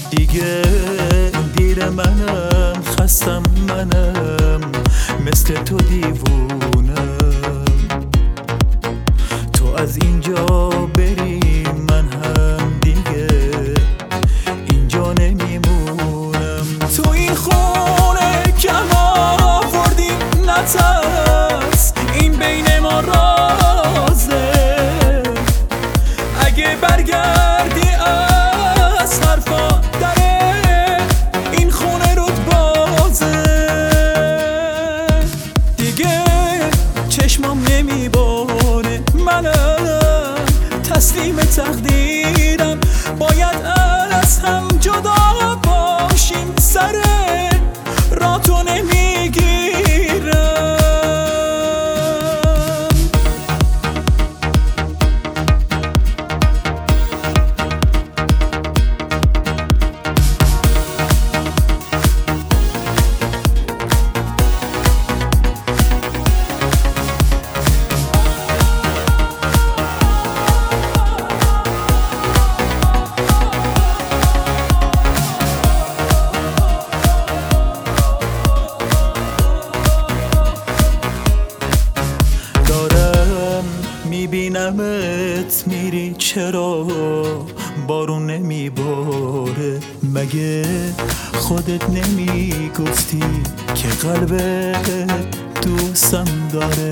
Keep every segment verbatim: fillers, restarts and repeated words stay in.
دیگه دیر منم، خستم منم، مثل تو دیوونم. تو از اینجا بری من هم دیگه اینجا نمیمونم. تو این خونه کم آوردی نترس، این بین ما رازه. اگه برگردی از حرفا در این خونه رود بازه. دیگه چشمام نمیباره، منم تسلیم تقدیرم، باید از هم جدا باشیم، سر را تو نمیگیرم. میبینمت میری، چرا بارون نمیباره؟ مگه خودت نمیگفتی که قلبت دوستم داره؟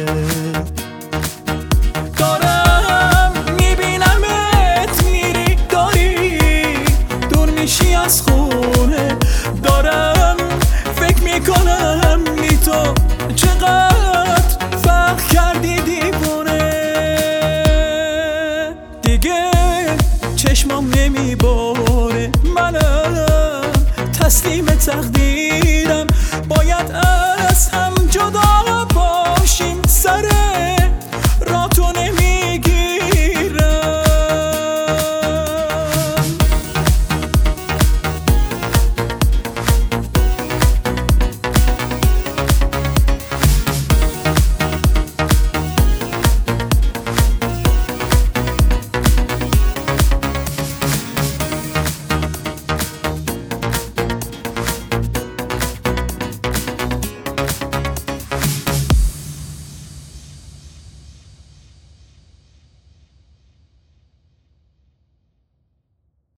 دارم میبینمت میری، داری دور میشی از خونه. دارم فکر میکنم بی تو چقدر فرق کردی دیوونه. دیگه چشمام نمیباره، منم تسلیم تقدیرم، باید از هم جدا